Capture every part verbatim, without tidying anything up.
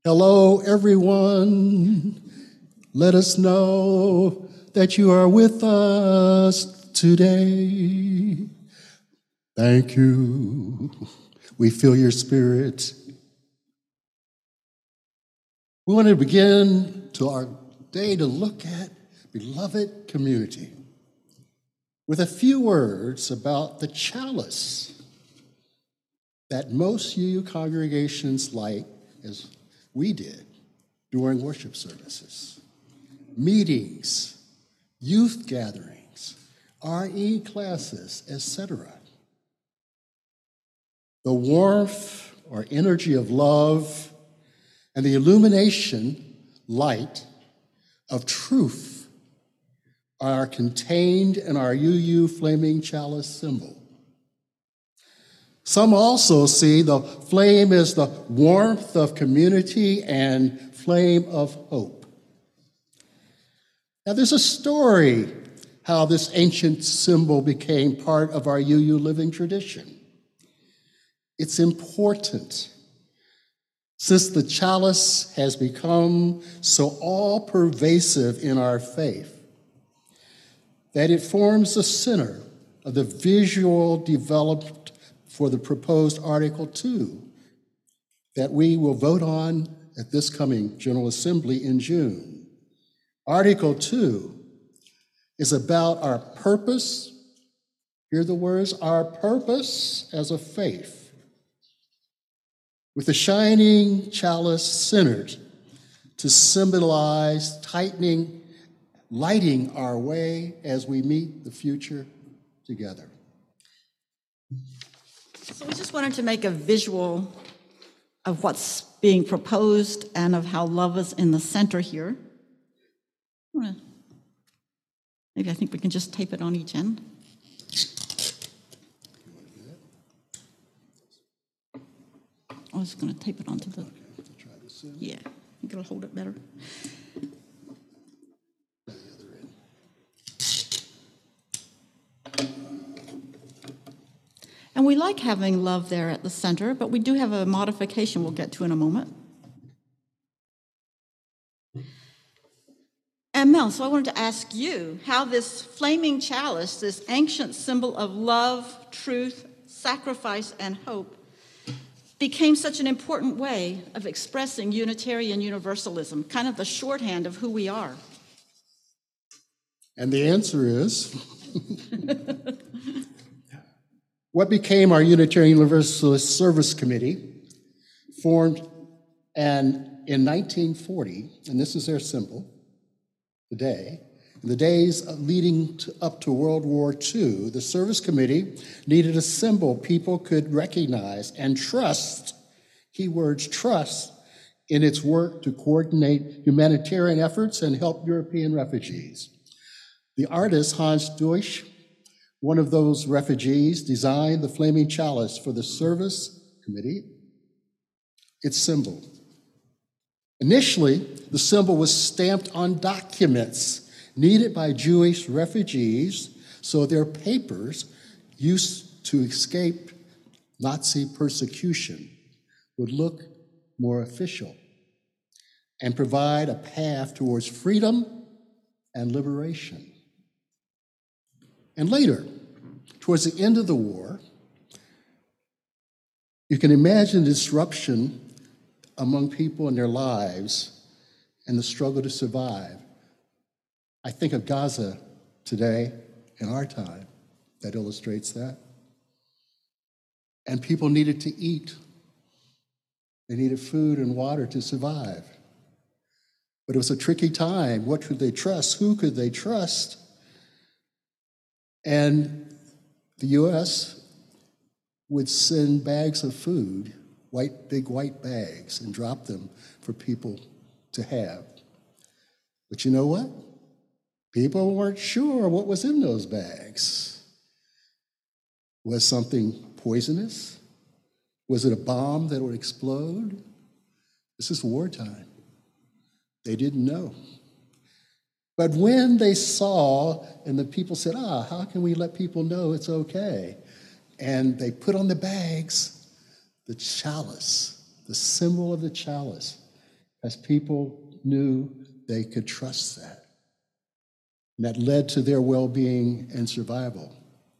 Hello, everyone. Let us know that you are with us today. Thank you. We feel your spirit. We want to begin to our day to look at beloved community with a few words about the chalice that most U U congregations light, as we did, during worship services, meetings, youth gatherings, R E classes, et cetera. The warmth or energy of love and the illumination, light, of truth are contained in our U U flaming chalice symbol. Some also see the flame as the warmth of community and flame of hope. Now, there's a story how this ancient symbol became part of our U U living tradition. It's important since the chalice has become so all-pervasive in our faith that it forms the center of the visual developed for the proposed Article two that we will vote on at this coming General Assembly in June. Article two is about our purpose, hear the words, our purpose as a faith, with the shining chalice centered to symbolize tightening, lighting our way as we meet the future together. So we just wanted to make a visual of what's being proposed and of how love is in the center here. Maybe I think we can just tape it on each end. I was going to tape it onto the... Yeah, I think it'll hold it better. And we like having love there at the center, but we do have a modification we'll get to in a moment. And Mel, so I wanted to ask you how this flaming chalice, this ancient symbol of love, truth, sacrifice, and hope, became such an important way of expressing Unitarian Universalism, kind of the shorthand of who we are. And the answer is... What became our Unitarian Universalist Service Committee, formed and in nineteen forty, and this is their symbol today, in the days leading to, up to World War Two, the Service Committee needed a symbol people could recognize and trust, keywords trust, in its work to coordinate humanitarian efforts and help European refugees. The artist Hans Deutsch, one of those refugees, designed the flaming chalice for the Service Committee, its symbol. Initially, the symbol was stamped on documents needed by Jewish refugees so their papers used to escape Nazi persecution would look more official and provide a path towards freedom and liberation. And later, towards the end of the war, you can imagine disruption among people in their lives and the struggle to survive. I think of Gaza today, in our time, that illustrates that. And people needed to eat. They needed food and water to survive. But it was a tricky time. What could they trust? Who could they trust? And the U S would send bags of food, white, big white bags, and drop them for people to have. But you know what? People weren't sure what was in those bags. Was something poisonous? Was it a bomb that would explode? This is wartime. They didn't know. But when they saw, and the people said, ah, how can we let people know it's okay? And they put on the bags the chalice, the symbol of the chalice. as people knew they could trust that. And that led to their well-being and survival.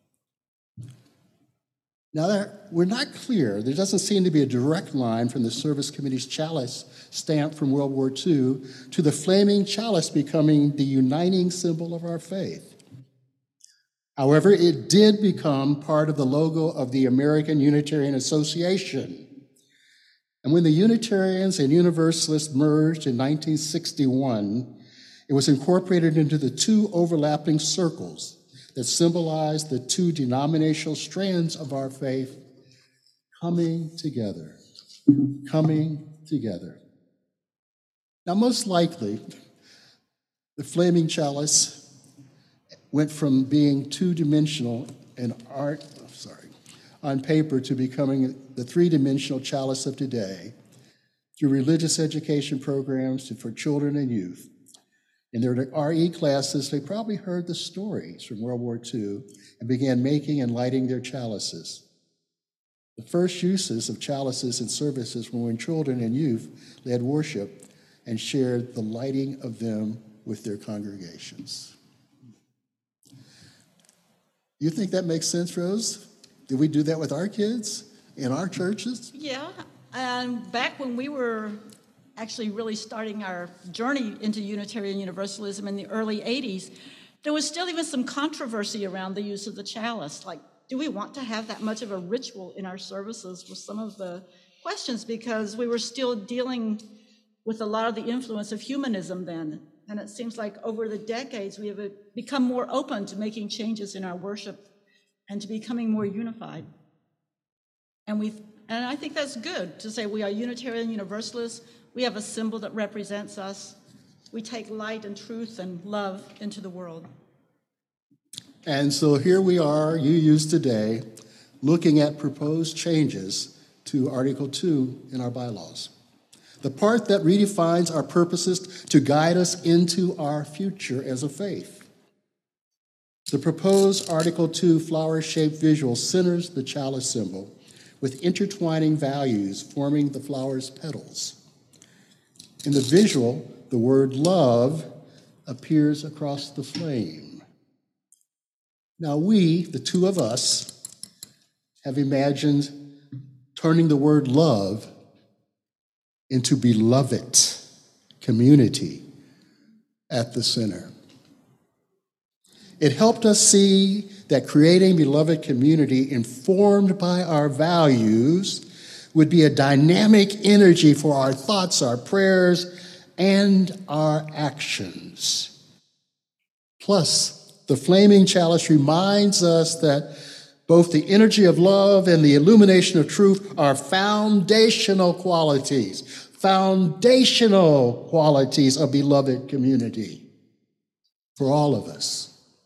Now, there, we're not clear. There doesn't seem to be a direct line from the Service Committee's chalice stamp from World War Two to the flaming chalice becoming the uniting symbol of our faith. However, it did become part of the logo of the American Unitarian Association. And when the Unitarians and Universalists merged in nineteen sixty-one, it was incorporated into the two overlapping circles that symbolize the two denominational strands of our faith coming together, coming together. Now, most likely, the flaming chalice went from being two-dimensional in art, sorry, on paper to becoming the three-dimensional chalice of today through religious education programs for children and youth. In their R E classes, they probably heard the stories from World War Two and began making and lighting their chalices. The first uses of chalices in services were when children and youth led worship and shared the lighting of them with their congregations. You think that makes sense, Rose? Did we do that with our kids in our churches? Yeah, and back when we were actually really starting our journey into Unitarian Universalism in the early eighties, there was still even some controversy around the use of the chalice. Like, do we want to have that much of a ritual in our services with some of the questions? Because we were still dealing with a lot of the influence of humanism then. And it seems like over the decades, we have become more open to making changes in our worship and to becoming more unified. And we've, and I think that's good to say we are Unitarian Universalists. We have a symbol that represents us. We take light and truth and love into the world. And so here we are, U U's today, looking at proposed changes to Article two in our bylaws. The part that redefines our purposes to guide us into our future as a faith. The proposed Article two flower-shaped visual centers the chalice symbol with intertwining values forming the flower's petals. In the visual, the word love appears across the flame. Now we, the two of us, have imagined turning the word love into beloved community at the center. It helped us see that creating beloved community informed by our values would be a dynamic energy for our thoughts, our prayers, and our actions. Plus, the flaming chalice reminds us that both the energy of love and the illumination of truth are foundational qualities, foundational qualities of beloved community for all of us.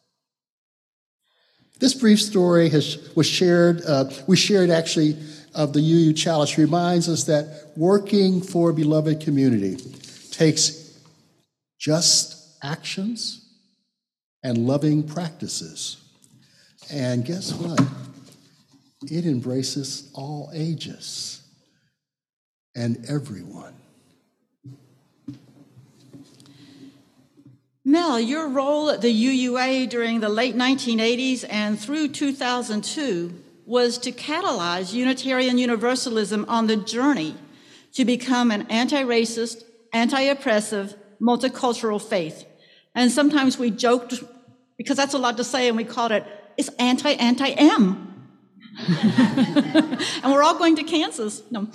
This brief story has, was shared, uh, we shared actually of the U U Chalice reminds us that working for beloved community takes just actions and loving practices. And guess what? It embraces all ages and everyone. Mel, your role at the U U A during the late nineteen eighties and through two thousand two was to catalyze Unitarian Universalism on the journey to become an anti-racist, anti-oppressive, multicultural faith. And sometimes we joked, because that's a lot to say, and we called it, it's anti-anti-M. And we're all going to Kansas. No.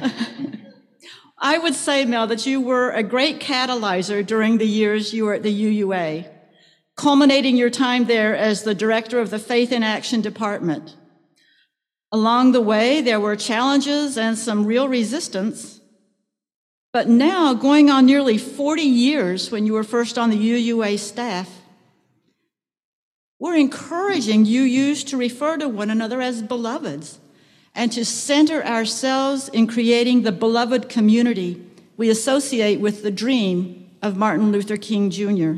I would say, Mel, that you were a great catalyzer during the years you were at the U U A, culminating your time there as the director of the Faith in Action Department. Along the way, there were challenges and some real resistance. But now, going on nearly forty years when you were first on the U U A staff, we're encouraging U Us to refer to one another as beloveds and to center ourselves in creating the beloved community we associate with the dream of Martin Luther King Junior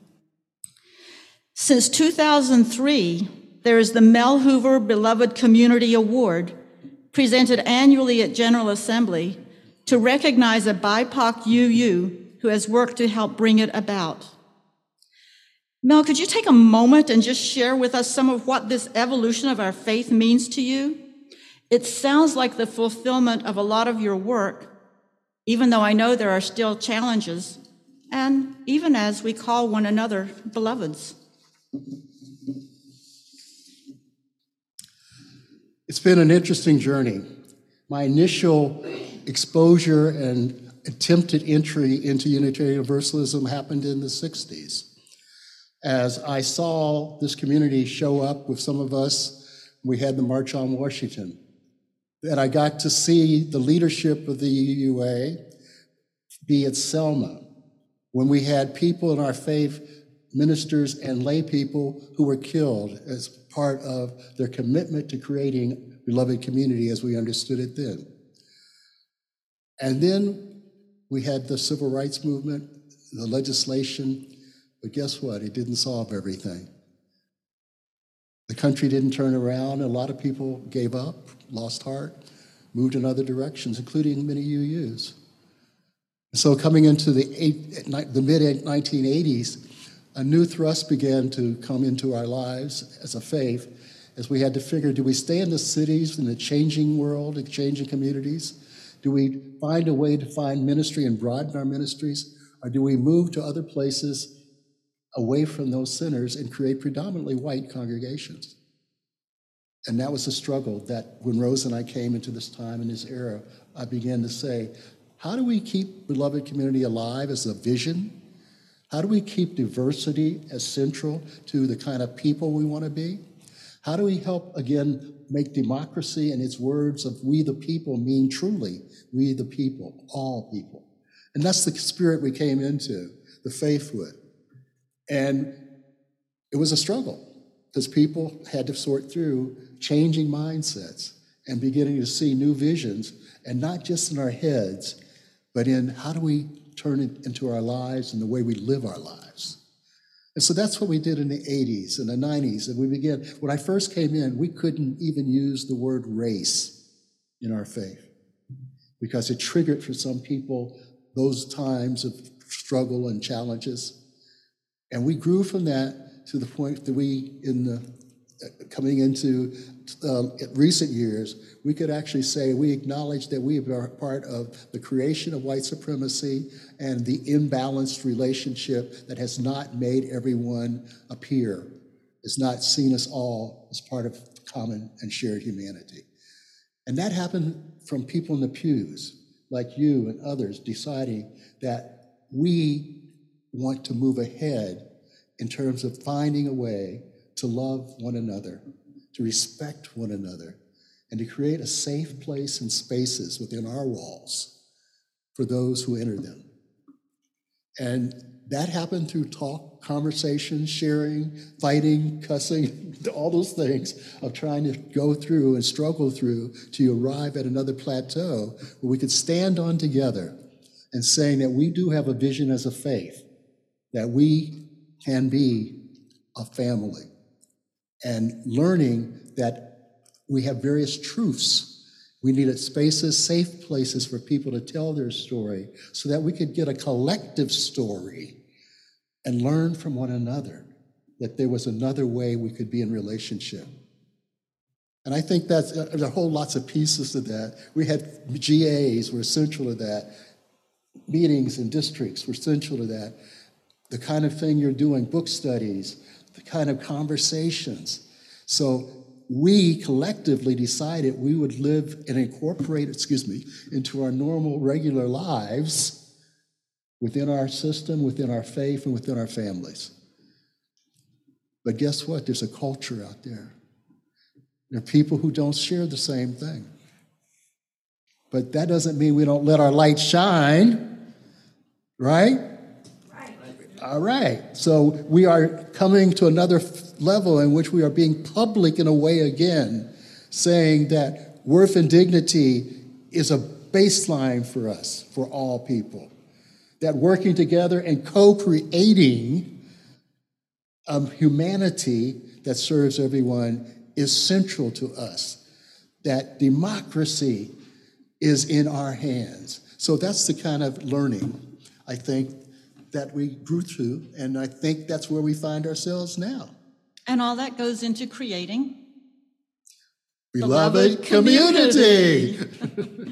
Since two thousand three, there is the Mel Hoover Beloved Community Award, presented annually at General Assembly, to recognize a B I P O C U U who has worked to help bring it about. Mel, could you take a moment and just share with us some of what this evolution of our faith means to you? It sounds like the fulfillment of a lot of your work, even though I know there are still challenges, and even as we call one another beloveds. It's been an interesting journey. My initial exposure and attempted entry into Unitarian Universalism happened in the sixties. As I saw this community show up with some of us, we had the March on Washington. And I got to see the leadership of the U U A be at Selma, when we had people in our faith, ministers and lay people, who were killed as part of their commitment to creating beloved community as we understood it then. And then we had the civil rights movement, the legislation, but guess what? It didn't solve everything. The country didn't turn around. A lot of people gave up, lost heart, moved in other directions, including many U Us. So coming into the, eight, the mid nineteen eighties, a new thrust began to come into our lives as a faith, as we had to figure, do we stay in the cities, in the changing world, in changing communities? Do we find a way to find ministry and broaden our ministries? Or do we move to other places away from those centers and create predominantly white congregations? And that was a struggle that when Rose and I came into this time and this era, I began to say, how do we keep beloved community alive as a vision? How do we keep diversity as central to the kind of people we want to be? How do we help, again, make democracy and its words of we the people mean truly we the people, all people? And that's the spirit we came into, the faith with. And it was a struggle because people had to sort through changing mindsets and beginning to see new visions, and not just in our heads, but in how do we turn it into our lives and the way we live our lives. And so that's what we did in the eighties and the nineties. And we began, when I first came in, we couldn't even use the word race in our faith because it triggered for some people those times of struggle and challenges. And we grew from that to the point that we, in the uh, coming into uh, recent years, we could actually say we acknowledge that we are part of the creation of white supremacy and the imbalanced relationship that has not made everyone appear, has not seen us all as part of common and shared humanity. And that happened from people in the pews, like you and others, deciding that we want to move ahead in terms of finding a way to love one another, to respect one another, and to create a safe place and spaces within our walls for those who enter them. And that happened through talk, conversation, sharing, fighting, cussing, all those things of trying to go through and struggle through to arrive at another plateau where we could stand on together and saying that we do have a vision as a faith, that we can be a family, and learning that we have various truths. We needed spaces, safe places for people to tell their story so that we could get a collective story and learn from one another that there was another way we could be in relationship. And I think that's, there's a whole lots of pieces to that. We had G As were central to that. Meetings in districts were central to that. The kind of thing you're doing, book studies, the kind of conversations. So we collectively decided we would live and incorporate, excuse me, into our normal, regular lives within our system, within our faith, and within our families. But guess what? There's a culture out there. There are people who don't share the same thing. But that doesn't mean we don't let our light shine, right? Right. All right. So we are coming to another level in which we are being public in a way again, saying that worth and dignity is a baseline for us, for all people. That working together and co-creating a humanity that serves everyone is central to us. That democracy is in our hands. So that's the kind of learning, I think, that we grew through, and I think that's where we find ourselves now. And all that goes into creating beloved, beloved community. community.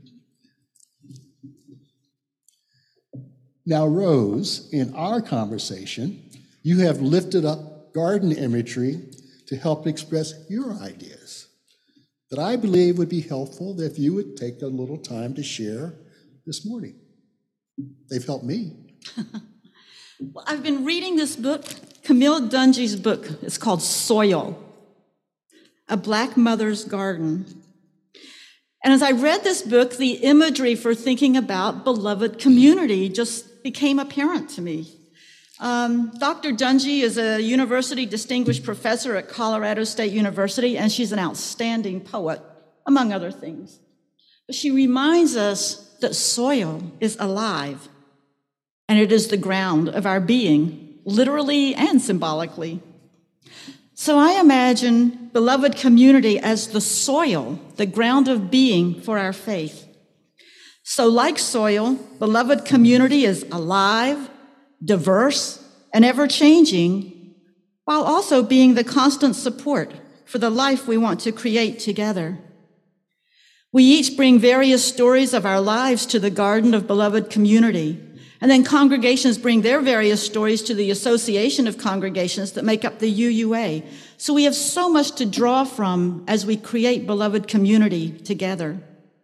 Now, Rose, in our conversation, you have lifted up garden imagery to help express your ideas that I believe would be helpful if you would take a little time to share this morning. They've helped me. Well, I've been reading this book, Camille Dungy's book. It's called Soil, A Black Mother's Garden. And as I read this book, the imagery for thinking about beloved community just became apparent to me. Um, Doctor Dungy is a university distinguished professor at Colorado State University, and she's an outstanding poet, among other things. But she reminds us that soil is alive, and it is the ground of our being, literally and symbolically. So I imagine beloved community as the soil, the ground of being for our faith. So like soil, beloved community is alive, diverse, and ever-changing, while also being the constant support for the life we want to create together. We each bring various stories of our lives to the garden of beloved community, and then congregations bring their various stories to the association of congregations that make up the U U A. So we have so much to draw from as we create beloved community together.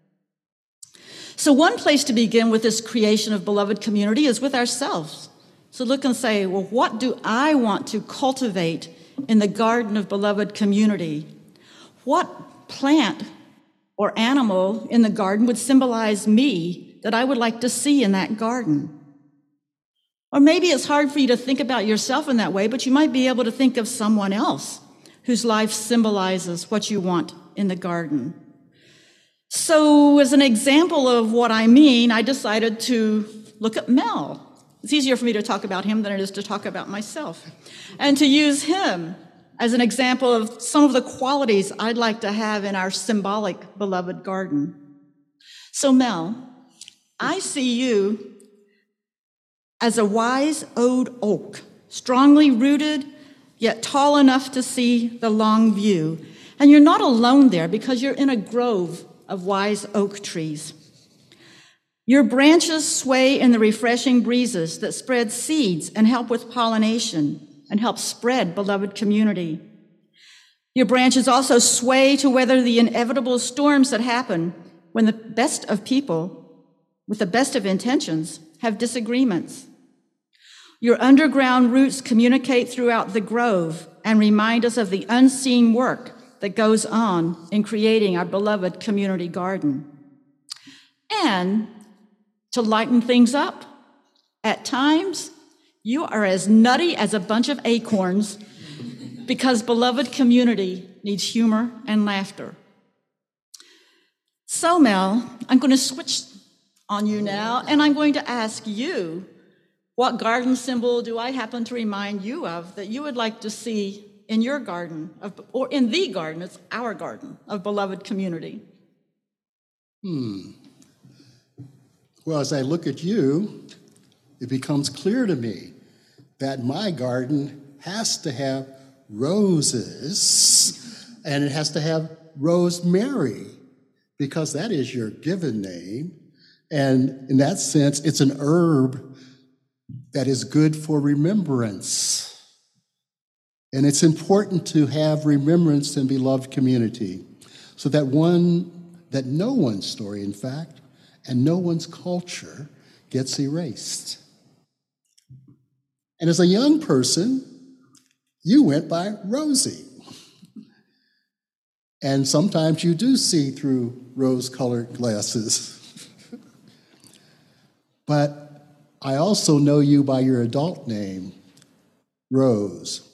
So one place to begin with this creation of beloved community is with ourselves. So look and say, well, what do I want to cultivate in the garden of beloved community? What plant or animal in the garden would symbolize me that I would like to see in that garden? Or maybe it's hard for you to think about yourself in that way, but you might be able to think of someone else whose life symbolizes what you want in the garden. So as an example of what I mean, I decided to look at Mel. It's easier for me to talk about him than it is to talk about myself, and to use him as an example of some of the qualities I'd like to have in our symbolic beloved garden. So Mel, I see you as a wise old oak, strongly rooted, yet tall enough to see the long view. And you're not alone there because you're in a grove of wise oak trees. Your branches sway in the refreshing breezes that spread seeds and help with pollination and help spread beloved community. Your branches also sway to weather the inevitable storms that happen when the best of people, with the best of intentions, have disagreements. Your underground roots communicate throughout the grove and remind us of the unseen work that goes on in creating our beloved community garden. And to lighten things up, at times, you are as nutty as a bunch of acorns because beloved community needs humor and laughter. So, Mel, I'm going to switch on you now, and I'm going to ask you, what garden symbol do I happen to remind you of that you would like to see in your garden, of, or in the garden, it's our garden, of beloved community? Hmm. Well, as I look at you, it becomes clear to me that my garden has to have roses, and it has to have rosemary, because that is your given name. And in that sense, it's an herb that is good for remembrance. And it's important to have remembrance in beloved community so that one, that no one's story, in fact, and no one's culture gets erased. And as a young person, you went by Rosie. And sometimes you do see through rose-colored glasses. But I also know you by your adult name, Rose.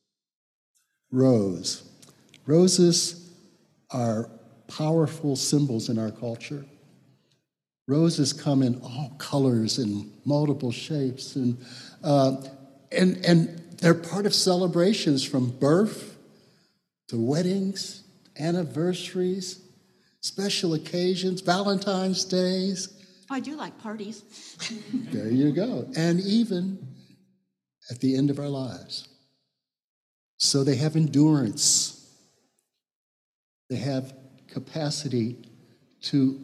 Rose. Roses are powerful symbols in our culture. Roses come in all colors and multiple shapes, and uh, and and they're part of celebrations from birth to weddings, anniversaries, special occasions, Valentine's Days, I do like parties. There you go. And even at the end of our lives. So they have endurance. They have capacity to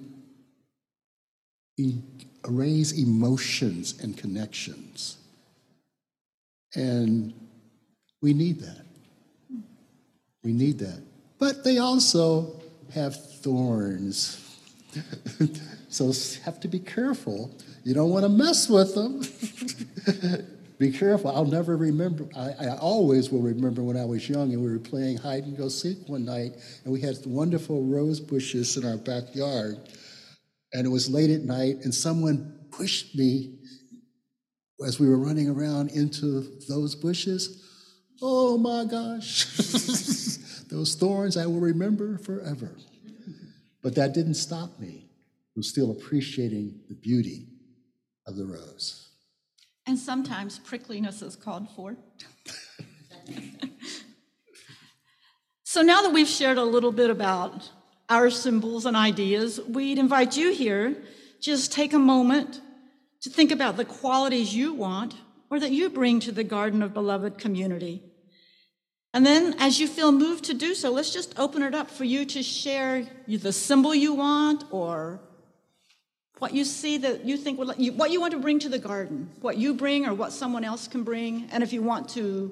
e- raise emotions and connections. And we need that. We need that. But they also have thorns. So have to be careful. You don't want to mess with them. Be careful. I'll never remember. I, I always will remember when I was young and we were playing hide and go seek one night, and we had wonderful rose bushes in our backyard. And it was late at night, and someone pushed me as we were running around into those bushes. Oh my gosh. Those thorns I will remember forever. But that didn't stop me from still appreciating the beauty of the rose. And sometimes prickliness is called for. So now that we've shared a little bit about our symbols and ideas, we'd invite you here, just take a moment to think about the qualities you want or that you bring to the Garden of Beloved community. And then as you feel moved to do so, let's just open it up for you to share the symbol you want or what you see that you think would, you, what you want to bring to the garden, what you bring or what someone else can bring. And if you want to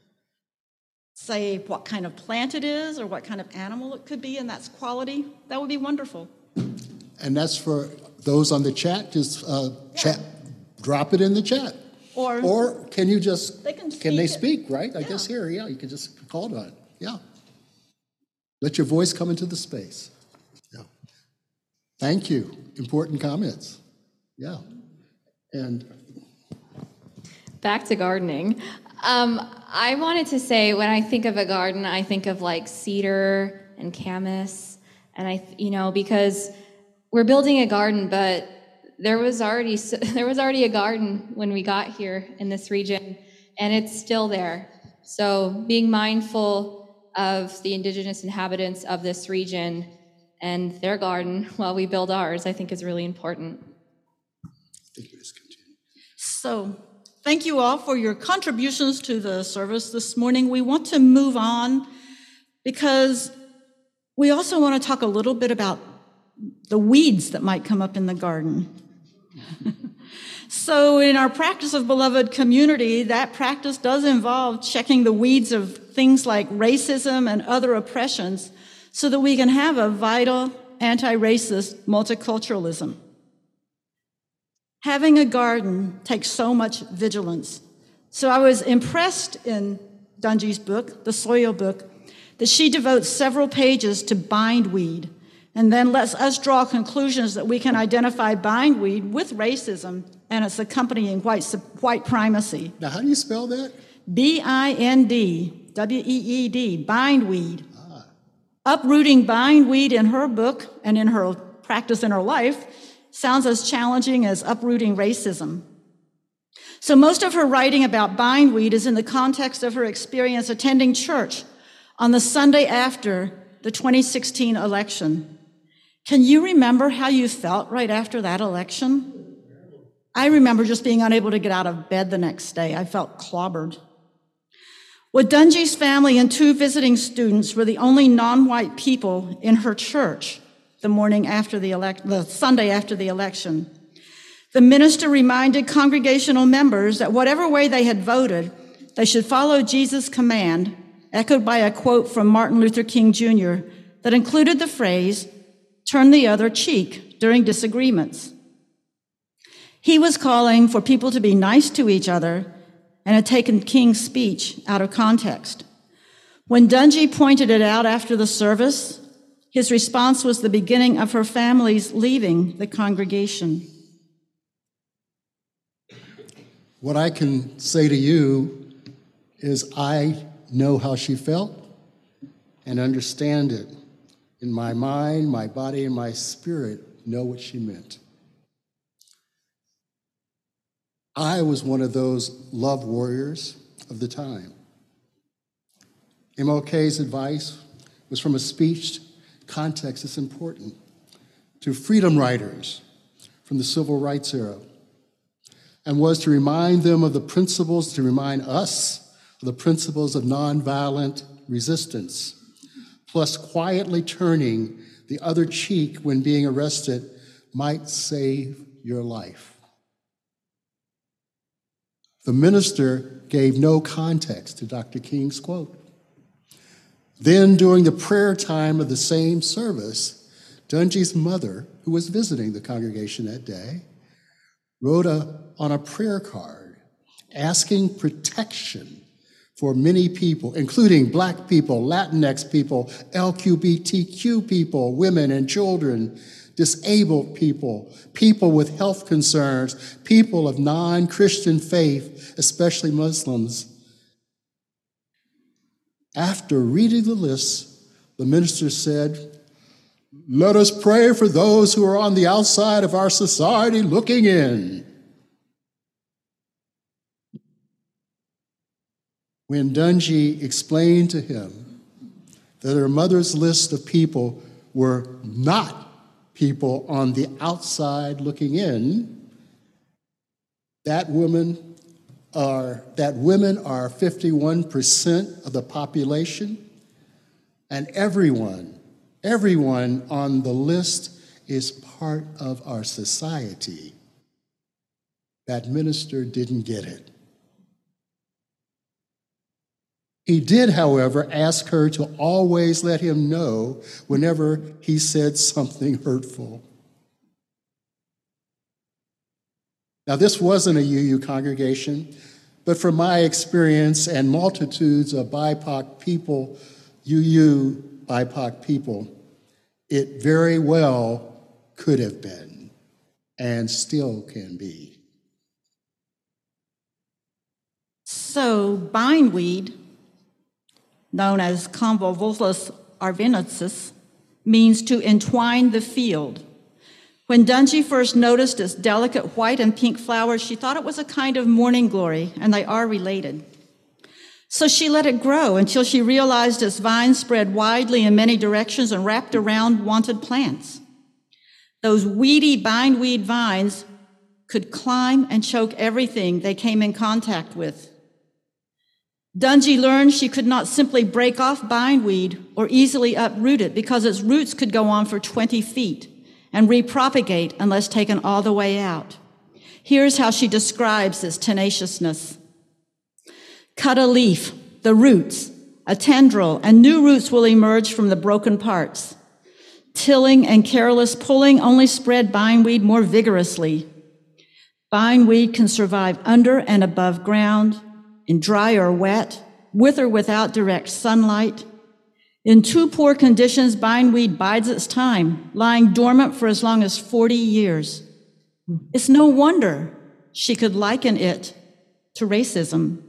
say what kind of plant it is or what kind of animal it could be, and that's quality, that would be wonderful. And that's for those on the chat, just uh, Yeah. chat, drop it in the chat. Or, Or can you just, They can can they speak speak, right? I Yeah. guess here, yeah, you can just call on it. Yeah. Let your voice come into the space. Yeah. Thank you. Important comments. Yeah. And Back to gardening. Um, I wanted to say when I think of a garden, I think of like cedar and camas, and I, you know, because we're building a garden, but there was already there was already a garden when we got here in this region, and it's still there. So being mindful of the indigenous inhabitants of this region and their garden while we build ours, I think is really important. So thank you all for your contributions to the service this morning. We want to move on because we also want to talk a little bit about the weeds that might come up in the garden. So in our practice of beloved community, that practice does involve checking the weeds of things like racism and other oppressions so that we can have a vital anti-racist multiculturalism. Having a garden takes so much vigilance. So I was impressed in Dungy's book, the Soil Book, that she devotes several pages to bindweed and then lets us draw conclusions that we can identify bindweed with racism and its accompanying white, white primacy. now, how do you spell that? B I N D, W E E D, bindweed. Ah. Uprooting bindweed in her book and in her practice in her life sounds as challenging as uprooting racism. So most of her writing about bindweed is in the context of her experience attending church on the Sunday after the twenty sixteen election. Can you remember how you felt right after that election? I remember just being unable to get out of bed the next day. I felt clobbered. Well, Dungy's family and two visiting students were the only non-white people in her church the morning after the elect, the Sunday after the election. The minister reminded congregational members that whatever way they had voted, they should follow Jesus' command, echoed by a quote from Martin Luther King Junior that included the phrase, "Turn the other cheek" during disagreements. He was calling for people to be nice to each other and had taken King's speech out of context. When Dungy pointed it out after the service, his response was the beginning of her family's leaving the congregation. What I can say to you is I know how she felt and understand it. In my mind, my body, and my spirit know what she meant. I was one of those love warriors of the time. M L K's advice was from a speech context that's important to freedom riders, from the civil rights era, and was to remind them of the principles, to remind us of the principles of nonviolent resistance, plus quietly turning the other cheek when being arrested might save your life. The minister gave no context to Doctor King's quote. Then, during the prayer time of the same service, Dunjee's mother, who was visiting the congregation that day, wrote a, on a prayer card asking protection for many people, including Black people, Latinx people, L G B T Q people, women and children, disabled people, people with health concerns, people of non-Christian faith, especially Muslims. After reading the list, the minister said, "Let us pray for those who are on the outside of our society looking in." When Dunjee explained to him that her mother's list of people were not people on the outside looking in, that woman are, that women are fifty-one percent of the population, and everyone, everyone on the list is part of our society. That minister didn't get it. He did, however, ask her to always let him know whenever he said something hurtful. Now, this wasn't a U U congregation, but from my experience and multitudes of B I P O C people, U U B I P O C people, it very well could have been and still can be. So bindweed, known as Convolvulus arvenensis, means to entwine the field. When Dunjee first noticed its delicate white and pink flowers, she thought it was a kind of morning glory, and they are related. So she let it grow until she realized its vines spread widely in many directions and wrapped around wanted plants. Those weedy bindweed vines could climb and choke everything they came in contact with. Dunjee learned she could not simply break off bindweed or easily uproot it because its roots could go on for twenty feet and repropagate unless taken all the way out. Here's how she describes this tenaciousness. Cut a leaf, the roots, a tendril, and new roots will emerge from the broken parts. Tilling and careless pulling only spread bindweed more vigorously. Bindweed can survive under and above ground, in dry or wet, with or without direct sunlight. In too poor conditions, bindweed bides its time, lying dormant for as long as forty years. It's no wonder she could liken it to racism.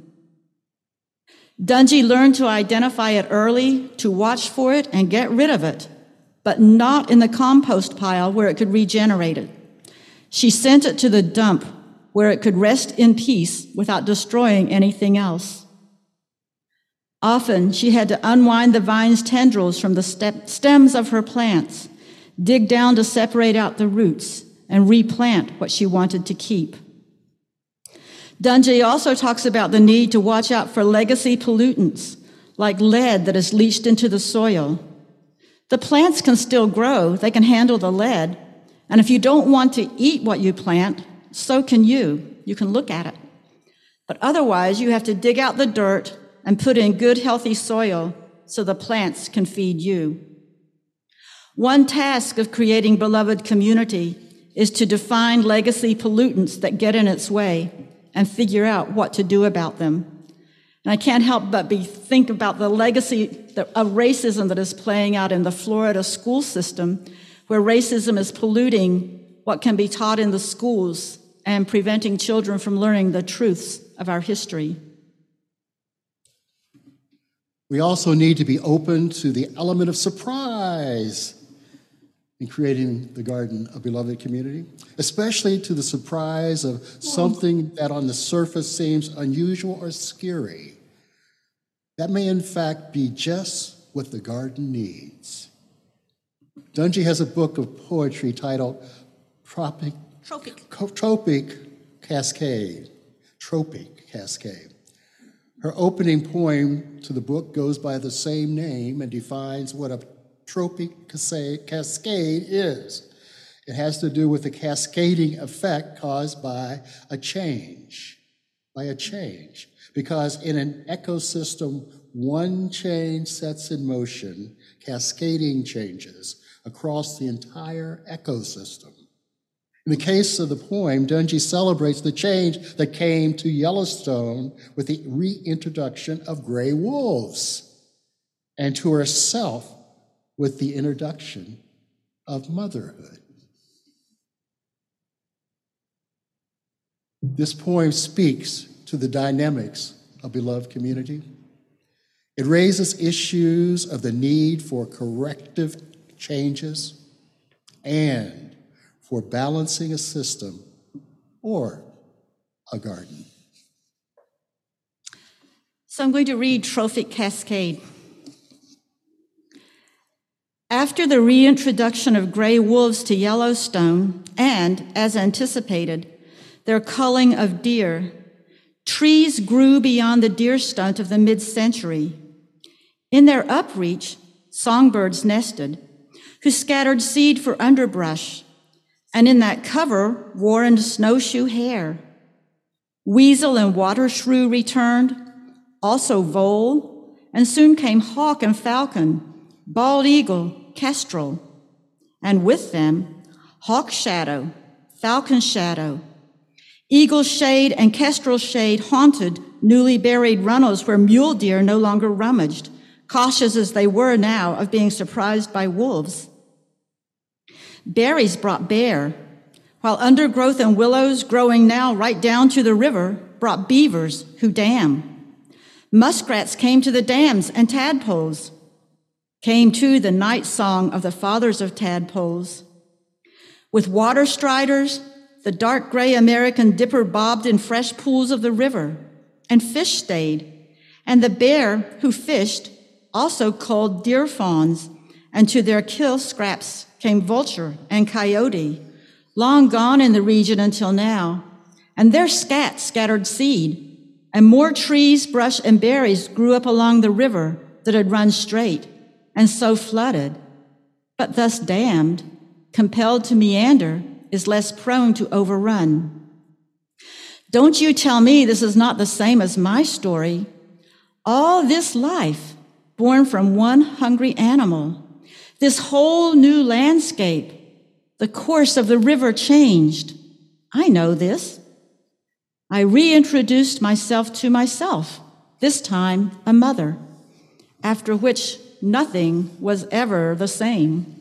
Dunjee learned to identify it early, to watch for it and get rid of it, but not in the compost pile where it could regenerate it. She sent it to the dump where it could rest in peace without destroying anything else. Often, she had to unwind the vine's tendrils from the stems of her plants, dig down to separate out the roots, and replant what she wanted to keep. Dunjee also talks about the need to watch out for legacy pollutants, like lead that is leached into the soil. The plants can still grow, they can handle the lead, and if you don't want to eat what you plant, so can you. You can look at it. But otherwise, you have to dig out the dirt and put in good, healthy soil so the plants can feed you. One task of creating beloved community is to define legacy pollutants that get in its way and figure out what to do about them. And I can't help but be think about the legacy of racism that is playing out in the Florida school system, where racism is polluting what can be taught in the schools and preventing children from learning the truths of our history. We also need to be open to the element of surprise in creating the garden of beloved community, especially to the surprise of something that on the surface seems unusual or scary. That may in fact be just what the garden needs. Dunjee has a book of poetry titled Tropic Tropic. Tropic Cascade. Tropic Cascade. Her opening poem to the book goes by the same name and defines what a tropic cascade is. It has to do with the cascading effect caused by a change, by a change. Because in an ecosystem, one change sets in motion cascading changes across the entire ecosystem. In the case of the poem, Dungy celebrates the change that came to Yellowstone with the reintroduction of gray wolves, and to herself with the introduction of motherhood. This poem speaks to the dynamics of beloved community. It raises issues of the need for corrective changes and for balancing a system or a garden. So I'm going to read Tropic Cascade. After the reintroduction of gray wolves to Yellowstone, and, as anticipated, their culling of deer, trees grew beyond the deer stunt of the mid-century. In their upreach, songbirds nested, who scattered seed for underbrush, and in that cover warrened snowshoe hare. Weasel and water shrew returned, also vole, and soon came hawk and falcon, bald eagle, kestrel, and with them, hawk shadow, falcon shadow. Eagle shade and kestrel shade haunted newly buried runnels where mule deer no longer rummaged, cautious as they were now of being surprised by wolves. Berries brought bear, while undergrowth and willows growing now right down to the river brought beavers who dam. Muskrats came to the dams and tadpoles. Came too the night song of the fathers of tadpoles. With water striders, the dark gray American dipper bobbed in fresh pools of the river, and fish stayed, and the bear who fished also culled deer fawns, and to their kill scraps came vulture and coyote, long gone in the region until now, and their scat scattered seed, and more trees, brush, and berries grew up along the river that had run straight, and so flooded, but thus dammed, compelled to meander, is less prone to overrun. Don't you tell me this is not the same as my story. All this life, born from one hungry animal, this whole new landscape, the course of the river changed. I know this. I reintroduced myself to myself, this time a mother, after which nothing was ever the same.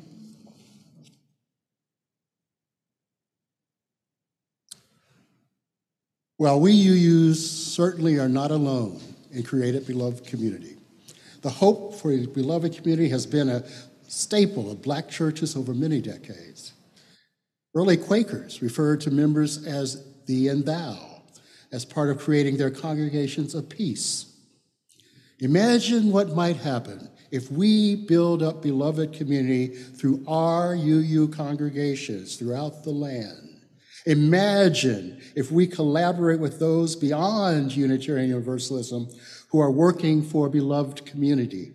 Well, we U Us certainly are not alone in creating beloved community. The hope for a beloved community has been a staple of Black churches over many decades. Early Quakers referred to members as thee and thou as part of creating their congregations of peace. Imagine what might happen if we build up beloved community through our U U congregations throughout the land. Imagine if we collaborate with those beyond Unitarian Universalism who are working for a beloved community.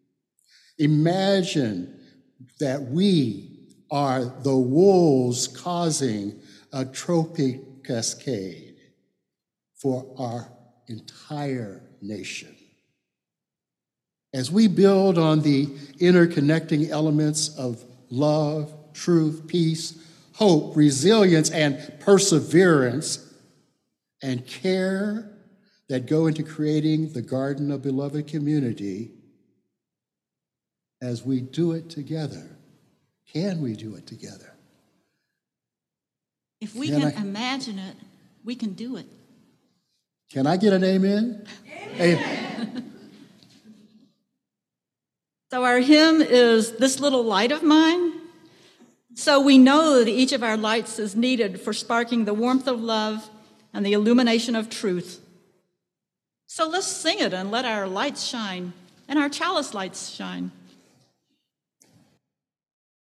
Imagine that we are the wolves causing a tropic cascade for our entire nation. As we build on the interconnecting elements of love, truth, peace, hope, resilience, and perseverance, and care that go into creating the garden of beloved community, as we do it together, can we do it together? If we can, can I, imagine it, we can do it. Can I get an amen? Amen. Amen. So our hymn is This Little Light of Mine. So we know that each of our lights is needed for sparking the warmth of love and the illumination of truth. So let's sing it and let our lights shine, and our chalice lights shine.